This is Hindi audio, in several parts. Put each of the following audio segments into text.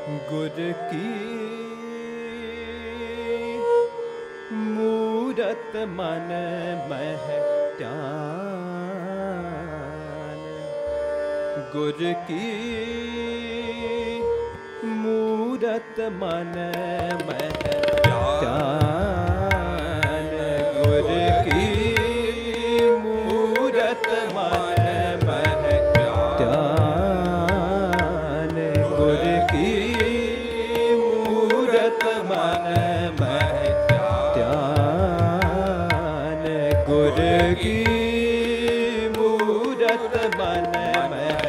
गुर की मूरत मन मह ध्यान, गुर की मूरत मन मह ध्यान, गुर की मूरत मन मह ध्यान, गुर की मूरत मन मह ध्यान, गुर की मूरत मन मह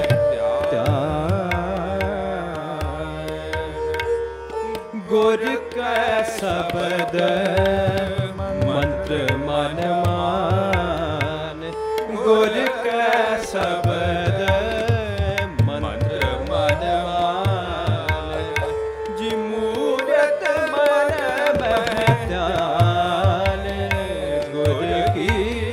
ध्यान, गुर का शब्द मंत्र मन मान, गुर का शब्द मंत्र मन मान, जी मूरत मन मह ध्यान, गुर की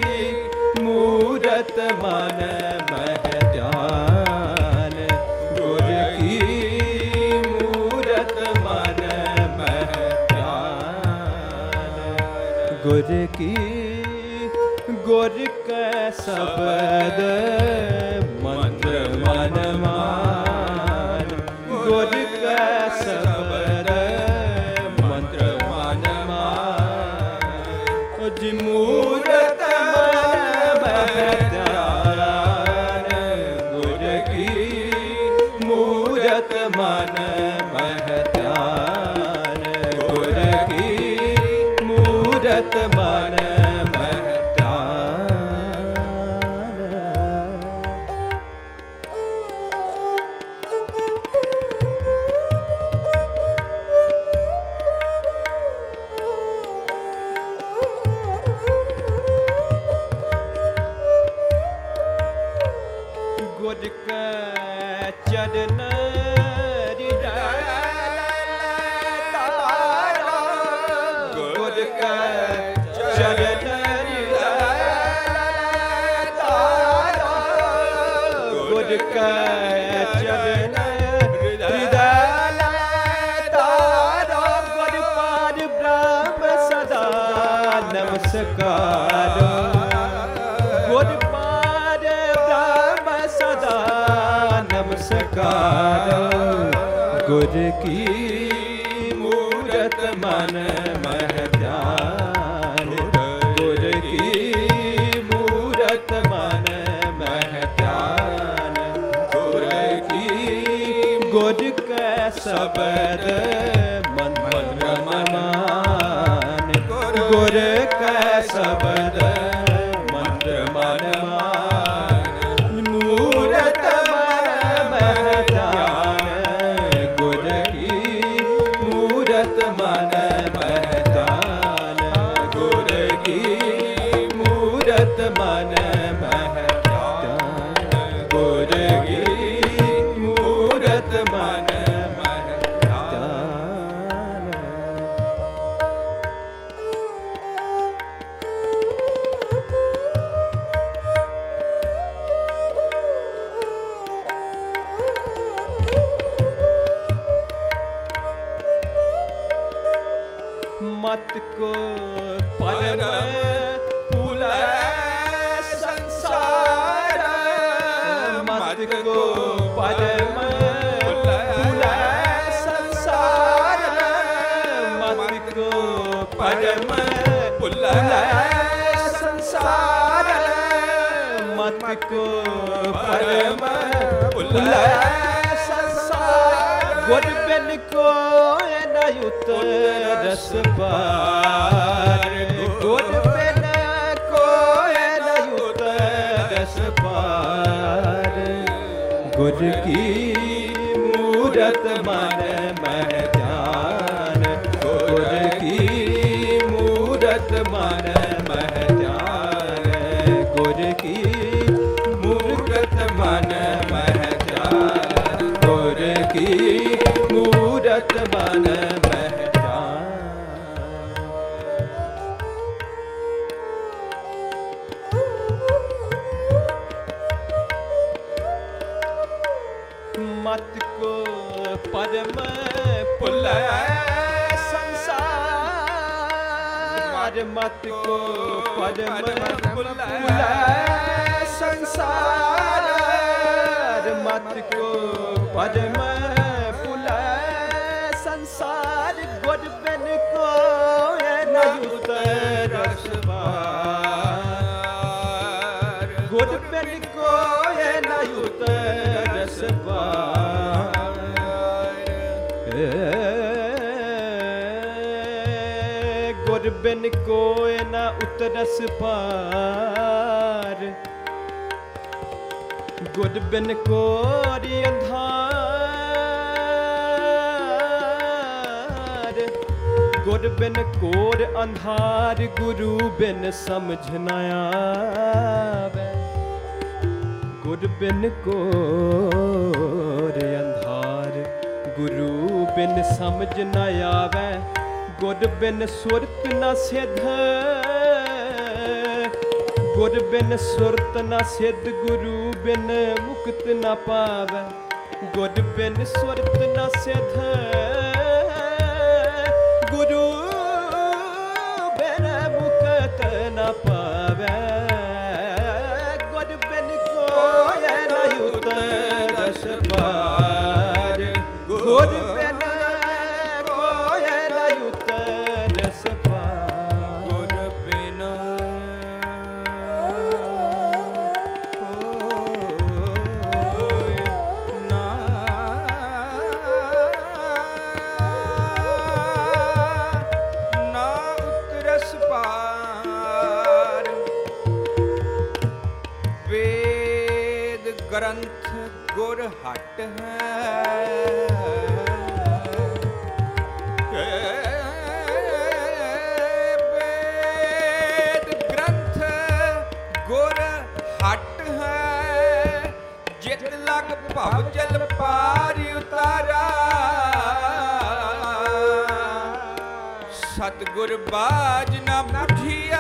मूरत मन मह ध्यान, गुर की मूरत मन मह ध्यान, गुर की गुर का शब्द मंत्र मन मान, गुर का शब्द मंत्र मन मान, जी मूरत मन मह ध्यान, गुर की मूरत मन मह ध्यान, गुर की मूरत मन मह गुर का चरण गुर का चरण गुर का चरण गुर पाद ब्रह्म सदा नमस्कार, गुर पाद ब्रह्म सदा नमस्कार, गुर की मूरत मन मह ध्यान, गुर की मूरत मन मह ध्यान, गुर की गुर का शब्द मंत्र मन मान, गुर का शब्द मंत्र मन मान, मूरत मन मह ध्यान, गुर की मूरत मन मह ध्यान, गुर की मूरत मन मह ध्यान, गुर की मूरत मन मह ध्यान। मत को परम फूल संसार, मत को परम फूल संसार, मत को परम फूल संसार, मत को परम फूल संसार, गुर बिन को युत रस पार, गुर बिन कोय न युत रस पार, गुर की मूरत मन मह ध्यान, गुर की मूरत मन मह ध्यान, गुर की मूरत मन मह ध्यान, गुर की मूरत मन मह ध्यान। मत को पद्म पुलै संसार मत को पद्म पुलै संसार मत को पद्म पुलै संसार गुर बिन को न उतरस पार गुर बिन को न उतरस पार गुर बिन कोय न उतरस पार गुर बिन कोरी अंधार गुर बिन कोर अंधार गुरु बिन समझ न आवे गुर बिन कोर अंधार गुरु बिन समझ न आवे गुर बिन सुरत न सिद्ध गुर बिन सुरत न सिद्ध गुरु बिन मुक्त न पावे गुर बिन सुरत न सिद्ध गुरु बिन मुक्त न पावे गुर बिन कोय न उतरस पार गुर बिन कोय न उतरस पार गुर बिन ग्रंथ गुर हट है वेद ग्रंथ गुर हट है जित लग भव जल पार उतारा सतगुर बाज न बुझिया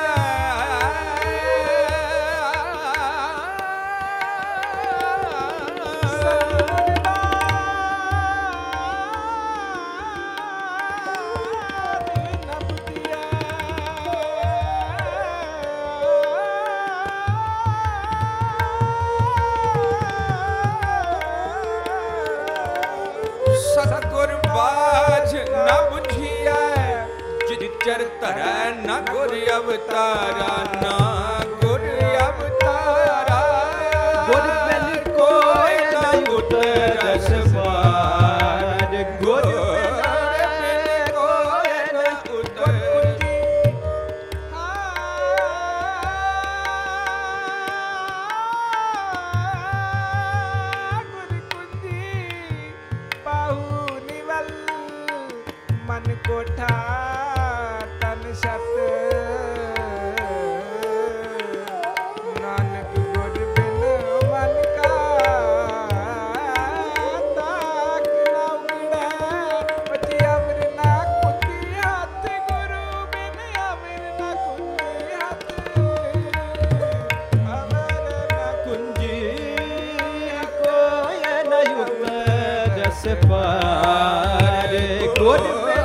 सतगुर बाज न बुझिया जित चर तरह न गुर अवतारा न गुर अवतारा गुर बिन कोय न उतरस पार गुर बिन कोय न उतरस गुर कुंजी मन कोठा तन सत नानक गुर बिन मन का ताक ना उगड़े बची अमर ना कुंजी हाथ गुरु बिन अमर ना कुंजी हाथ अमर ना कुंजी कोय न उतरस पार गुर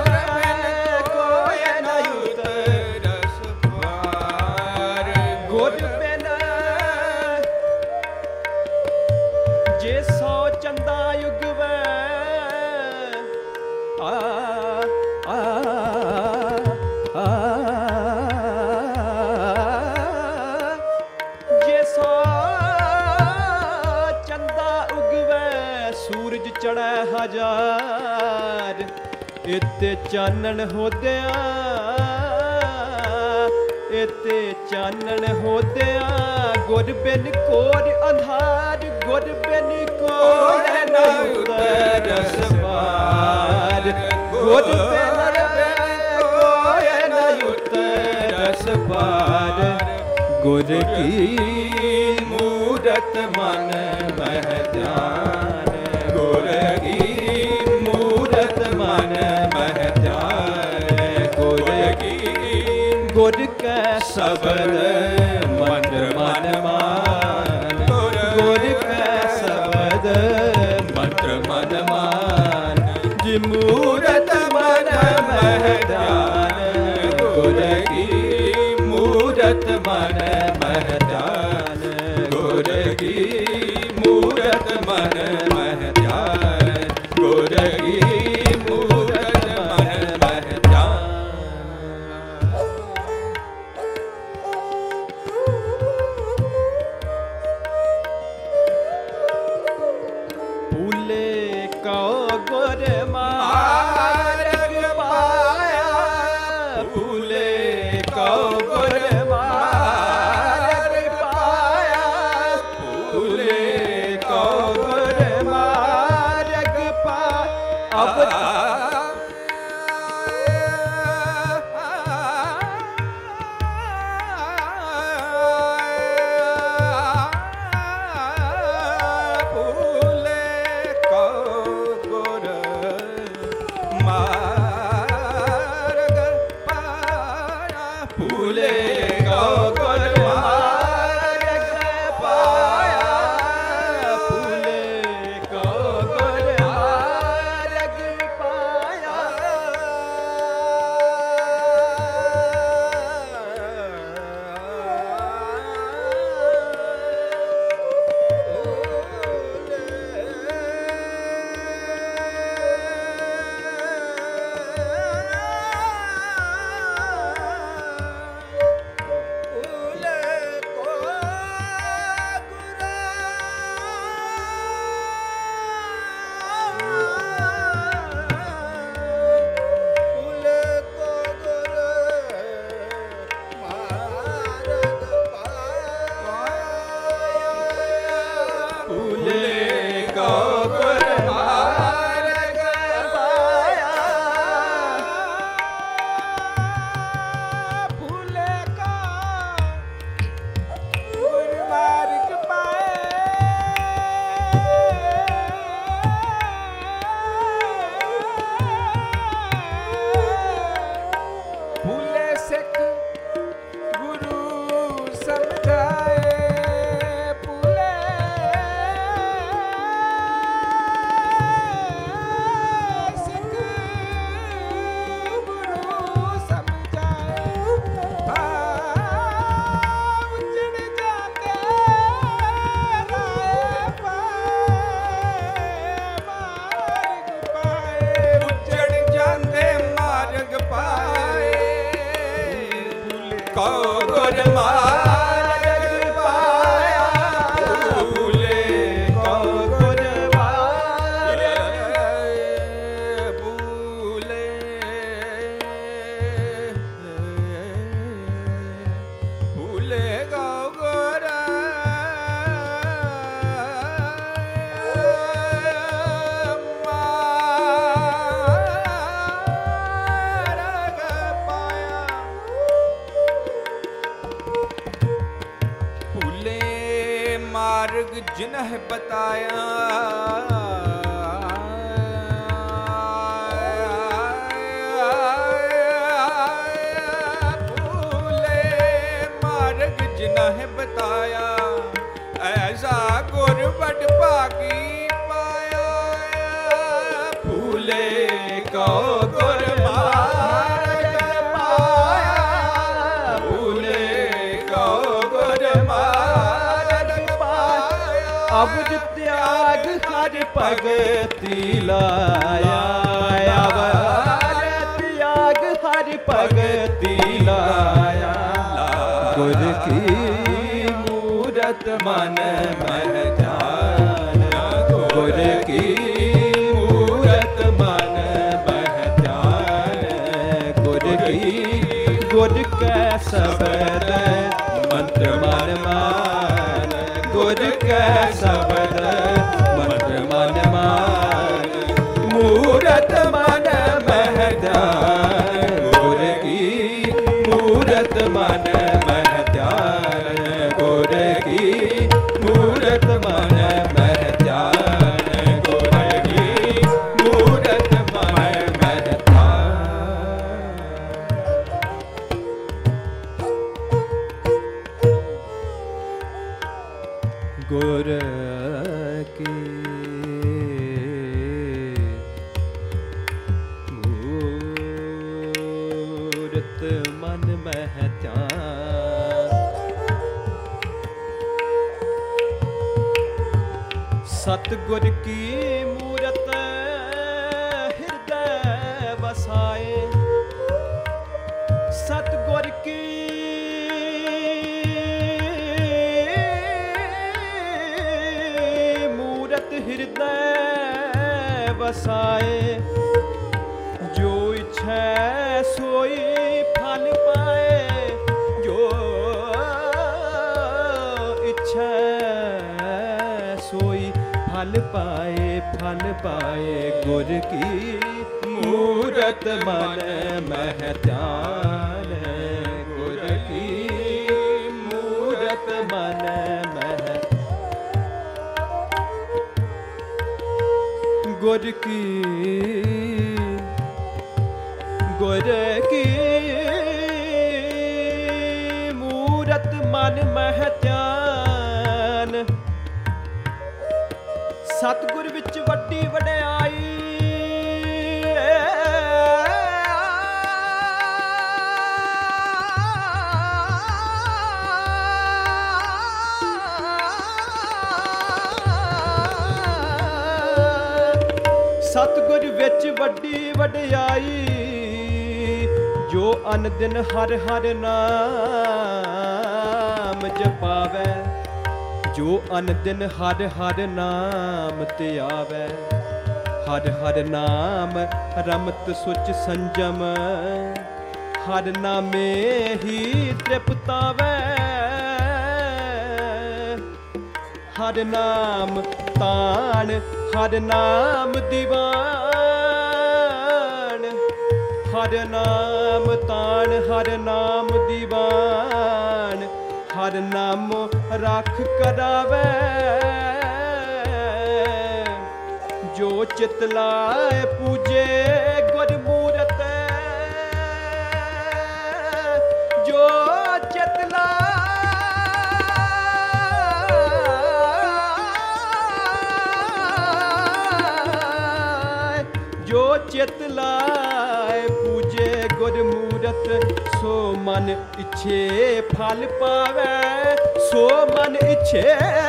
चढ़ै हजार इते चानन होदिया इते चानन होदिया गुर बिन कोर अंधार गुर बिन कोर न उतरस पार गुर बिन कोय न उतरस पार गुर की मूरत मन मह ध्यान गुर की मूरत मन मह ध्यान गुर की गुर के शब्द मंत्र मन मान गुर के शब्द मंत्र मन मान मूरत मन मह ध्यान गुर की मूरत मन मह ध्यान गुर की मूरत मन मह ध्यान गुर की मूरत मन मह ध्यान। फूले को गुर मार्ग पाया फूले को गुर मार्ग पाया फूले को गुर मार्ग पाया। अब जिन्ह बताया फूले मार्ग जिन्ह बताया ऐसा गुर बड़ भागी पाया। फूले को गुर मार्ग पाया फूले को गुर अब त्याग हर भगति लाया त्याग हर भगति लाया गुर की मूरत मन मह ध्यान गुर की मूरत मन मह ध्यान गुर की गुर के शब्द मंत्र मन मान गुर के शब्द मंत्र मन मान मूरत मन मह ध्यान गुर की मूरत मन मह ध्यान गुर की मूरत मन मह ध्यान गुर की मूरत मन मह ध्यान। मन मह ध्यान। सतगुर की मूरत हृदय बसाए, सतगुर की मूरत हृदय बसाए। जो इच्छा सोई फल पाए, जो इच्छा सोई फल पाए, फल पाए। गुर की मूरत मन मह ध्यान, गुर की मूरत मन मह। गुर की मूरत मन मह ध्यान। सतगुर विच वड्डी वड्याई, सतगुर विच वड्डी वड्याई। जो अन दिन हर हर नाम जपावै, जो अन दिन हर हर नाम ते आवै। हर हर नाम रमत सुच संजम, हर नामे ही तृप्तावै। हर नाम तान, हर नाम दीवान। हर नाम तान, हर नाम दीवान। हर नाम राख करावे। जो चित लाए पूजे गुर मूरत, जो चित लाए, जो चित लाए पूजे गुर मूरत। सो मन इच्छे फल पावे, सो मन इच्छे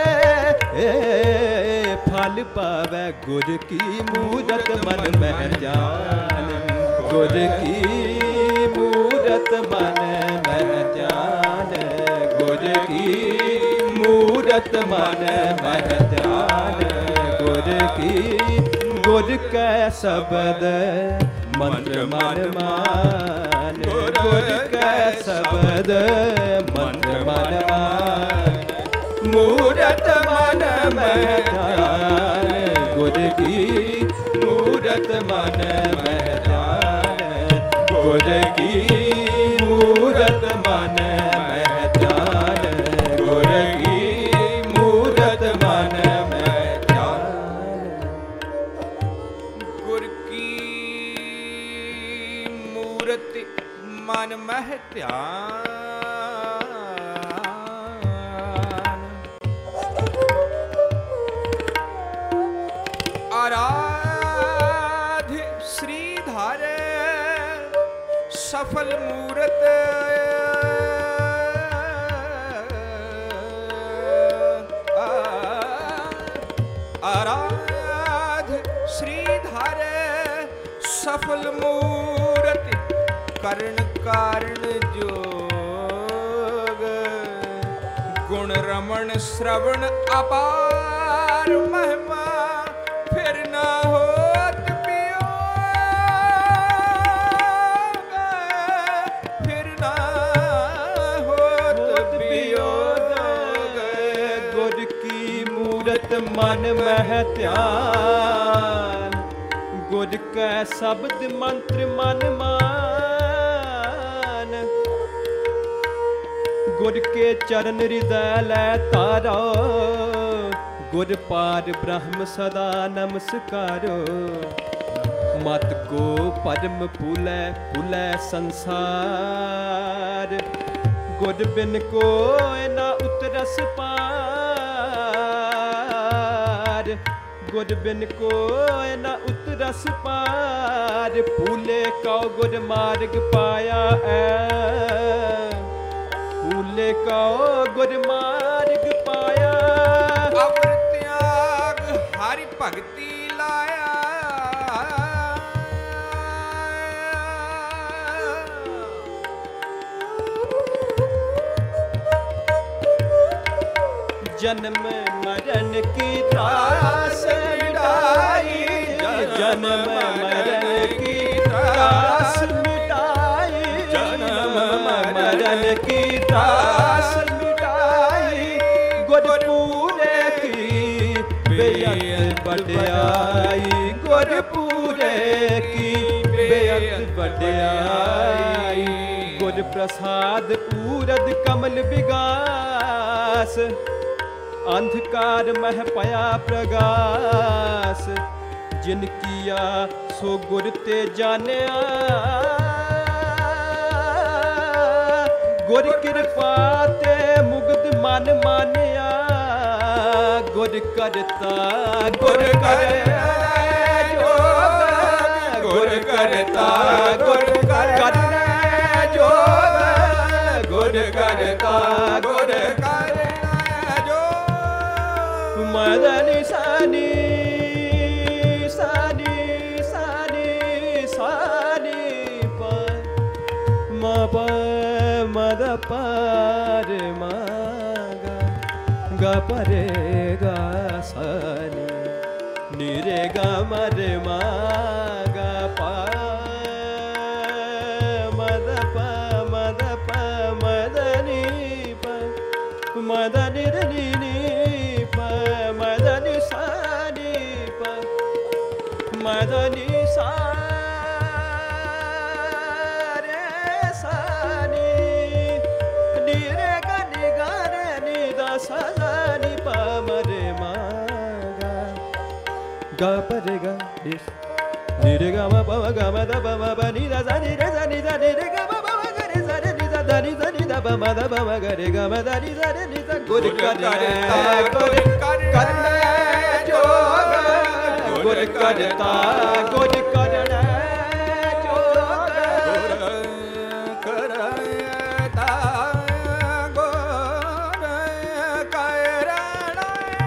फल पावे। गुर की मूरत मन मह ध्यान, गुर की मूरत मन मह ध्यान। गुर की मूरत मन मह ध्यान। गुर की गुर कै शब्द मंत्र मन मान, गुर कै शब्द मंत्र मन मान। मूरत मन मह ध्यान, गुर की मूरत मन मह ध्यान। गुर की मूरत मन मह ध्यान, गुर की मूरत मन मह ध्यान। गुर की मूरत मन मह ध्यान। आराध्य श्रीधर सफल मूरत, आराध्य श्रीधर सफल मूरत। कर्ण कारण जोग गुण रमण श्रवण अपार महिमा। फिर ना होत वियोग, फिर ना होत वियोग। गुर की मूरत मन मह ध्यान, गुर कै शब्द मंत्र मन मान। गुर के चरण हृदय लै तारो, गुर पार ब्रह्म सदा नमस्कारो। मत को परम भूलै भूलै संसार, गुर बिन को ना उतरस पार। गुर बिन को ना उतरस पार। फूले का गुर मार्ग पाया फूले का गुर मार्ग पाया अवर त्याग हरि भगति लाया जन्म मरण की त्रास मिटाई जन्म मरण की त्रास मिटाई जन्म मरण की त्रास मिटाई गुरपुरे की बेअत बढ़ाई गुरपुरे की बेअत बढ़ाई गुर प्रसाद पूरद कमल विगास अंधकार मह पया प्रगास जिन किया सो गुर ते जानिया गुर कृपा ते मुग्ध मन मानिया गुर करता गुर करता गुर करता गुर करता गुर करता गुर मदनि सानी सानी सानी सानी प म प मद पर म ग प रे ग सानी नि रे ग म रे म ग प मद प मदनि प मदनि रे नि मदनि सानी प मदनि सा रे सानी नि रे ग नि ग रे नि द सा नि प म रे म ग प रे ग नि रे ग म प म ग म द प म प नि द सा नि रे सा नि द नि रे ग म प म ग रे सा रे नि द द नि द नि द प म द प म ग रे ग म द नि द रे नि द गुर करता गुर करता जोग गुर करता गुर करना जोग गुर करता गुर करना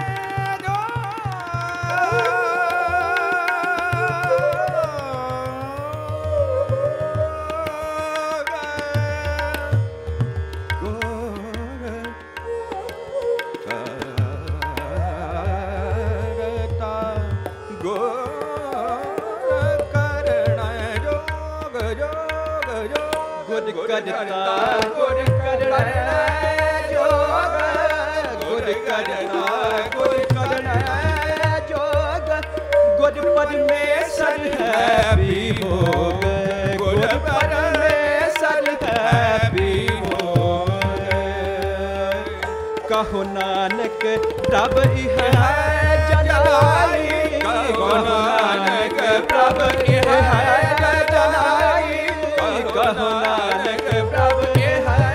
गुर करता गुर करना जोग गुर करता गुर करना जोग गुर परमेश्वर है विभोग गुर परमेश्वर है विभोग कहो नानक प्रभ है जलाई कहो नानक प्रभ है जलाई कहो नानक प्रभ है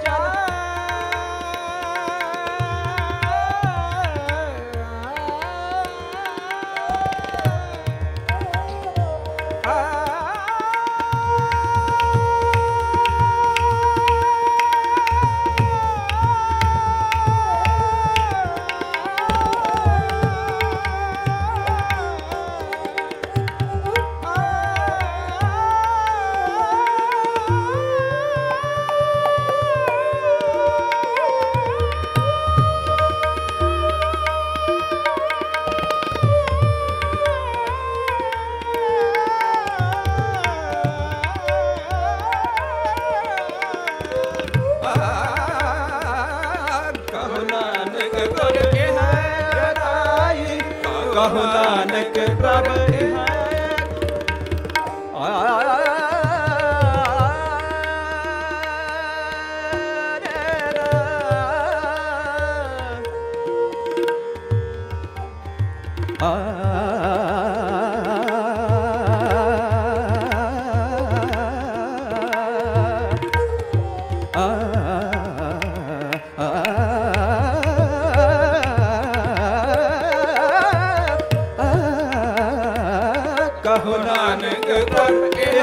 कहो नानक प्रभ है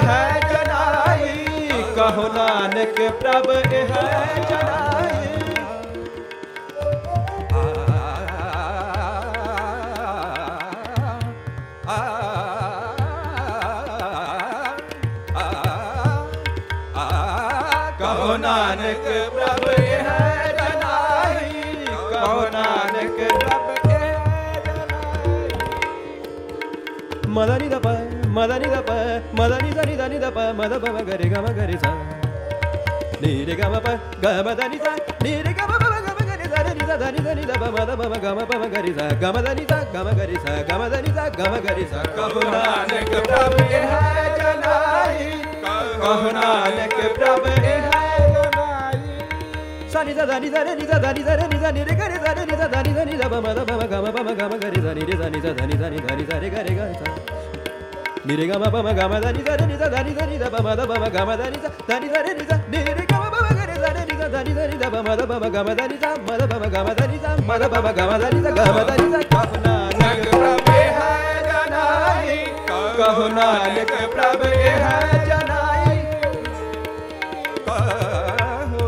है जनाई, कहो नानक प्रभ है जनाई। कहो नानक प्रभ है जनाई, कहो नानक प्रभ है जनाई। मदनी दप मदनी दप मदनी धनी धनी दप मद पम गरे गम गरे सा नी रे गम प गम धनी सा नी रे गम प गम गरे सा नी सा धनी धनी दप मद पम गम गरे सा गम धनी सा गम गरे सा गम धनी सा गम गरे सा। कहो नानक प्रभ है जनाई, कहो नानक प्रभ है जनाई। सा नी सा धनी सा नी सा धनी सा नी सा नी रे गरे सा नी सा धनी धनी दप मद पम गम गरे सा नी रे सा नी सा धनी सा नी धनी सा रे गरे गा सा नी रे गम पम गम धनी सा नी सा धनी धनी दप मद पम गम धनी सा धनी सा रे नी सा नी रे गम पम गरे सा नी सा धनी धनी दप मद पम गम धनी सा मद पम गम धनी सा मद पम गम धनी सा गम धनी सा। कहो नानक प्रभ है जनाई, कहो नानक प्रभ है जनाई। कहो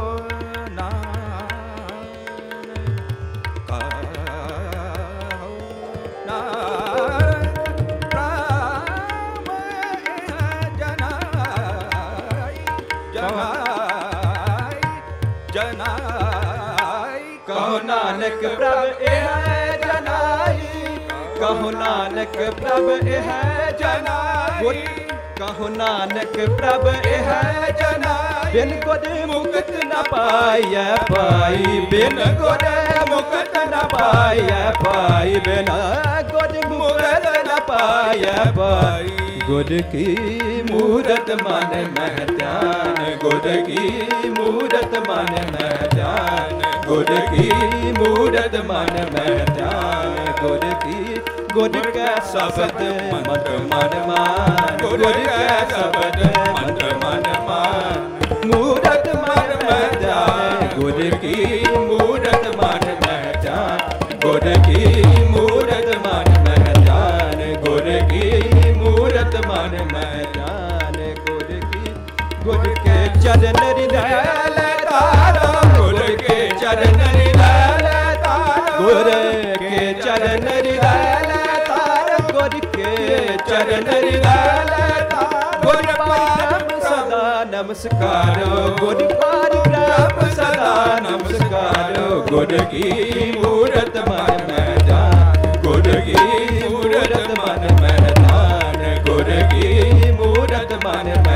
नानक प्रभ है जनाई, कहो नानक प्रभ है जनाई। कहो नानक प्रभ है जनाई। बिन गुर मुक्त न पाइय पाई, बिन गुर मुक्त न पाइय पाई, बिना गुर मुक्त न पाइय पाई। गुर की मूरत मन मह ध्यान, गुर की मूरत मन मह ध्यान, गुर की मूरत मन मह ध्यान। गुर की गुर का शब्द मन मन मान, गुर का शब्द मन मन मान। मूरत मन मह ध्यान, गुर की मूरत मन मह ध्यान, गुर की मूरत मन मह ध्यान, गुर की मूरत मन मह ध्यान। गुर के चरण हृदय तारो, गुर के चरण हृदय तारो, गुर के चरण हृदय तारो, गुर के चरण हृदय तारो। गुर पाद सदा नमस्कारो, गुर पाद सदा नमस्कारो। गुर की मूरत मन में ध्यान, गुर की मूरत मन में ध्यान, गुर की मूरत मन